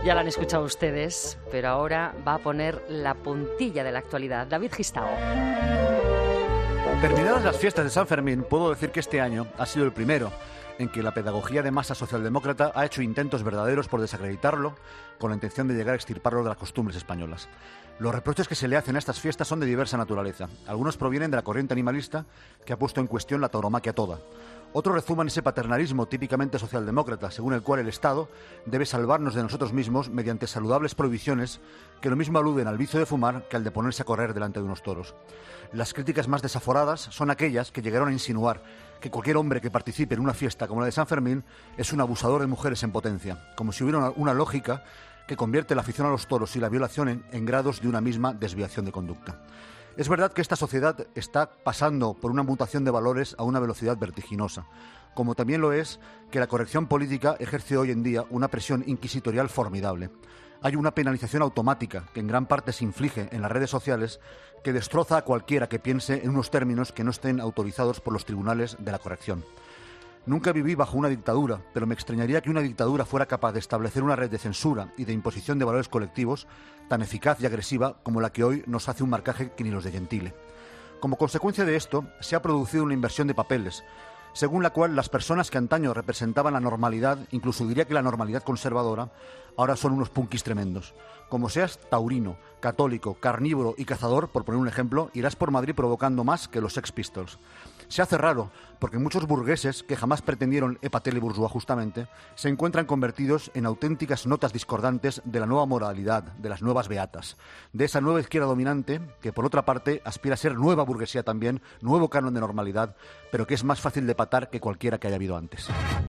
Ya lo han escuchado ustedes, pero ahora va a poner la puntilla de la actualidad. David Gistao. Terminadas las fiestas de San Fermín, puedo decir que este año ha sido el primero en que la pedagogía de masa socialdemócrata ha hecho intentos verdaderos por desacreditarlo, con la intención de llegar a extirparlo de las costumbres españolas. Los reproches que se le hacen a estas fiestas son de diversa naturaleza. Algunos provienen de la corriente animalista, que ha puesto en cuestión la tauromaquia toda. Otros rezuman ese paternalismo típicamente socialdemócrata, según el cual el Estado debe salvarnos de nosotros mismos mediante saludables prohibiciones que lo mismo aluden al vicio de fumar que al de ponerse a correr delante de unos toros. Las críticas más desaforadas son aquellas que llegaron a insinuar que cualquier hombre que participe en una fiesta como la de San Fermín es un abusador de mujeres en potencia, como si hubiera una lógica que convierte la afición a los toros y la violación en grados de una misma desviación de conducta. Es verdad que esta sociedad está pasando por una mutación de valores a una velocidad vertiginosa, como también lo es que la corrección política ejerce hoy en día una presión inquisitorial formidable. Hay una penalización automática que en gran parte se inflige en las redes sociales que destroza a cualquiera que piense en unos términos que no estén autorizados por los tribunales de la corrección. Nunca viví bajo una dictadura, pero me extrañaría que una dictadura fuera capaz de establecer una red de censura y de imposición de valores colectivos tan eficaz y agresiva como la que hoy nos hace un marcaje que ni los de Gentile. Como consecuencia de esto, se ha producido una inversión de papeles, según la cual las personas que antaño representaban la normalidad, incluso diría que la normalidad conservadora, ahora son unos punkis tremendos. Como seas taurino, católico, carnívoro y cazador, por poner un ejemplo, irás por Madrid provocando más que los Sex Pistols. Se hace raro, porque muchos burgueses, que jamás pretendieron épater bourgeois justamente, se encuentran convertidos en auténticas notas discordantes de la nueva moralidad, de las nuevas beatas, de esa nueva izquierda dominante, que por otra parte aspira a ser nueva burguesía también, nuevo canon de normalidad, pero que es más fácil de patar que cualquiera que haya habido antes.